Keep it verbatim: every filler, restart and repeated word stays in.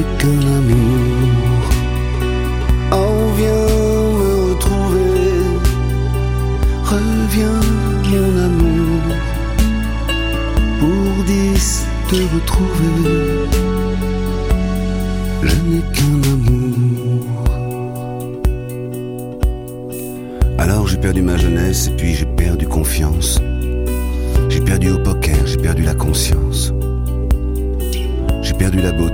n'ai qu'un amour. Oh, viens me retrouver, reviens mon amour, pour dix te retrouver. Je n'ai qu'un amour. Alors j'ai perdu ma jeunesse et puis j'ai perdu confiance. J'ai perdu au poker, j'ai perdu la conscience. J'ai perdu la beauté.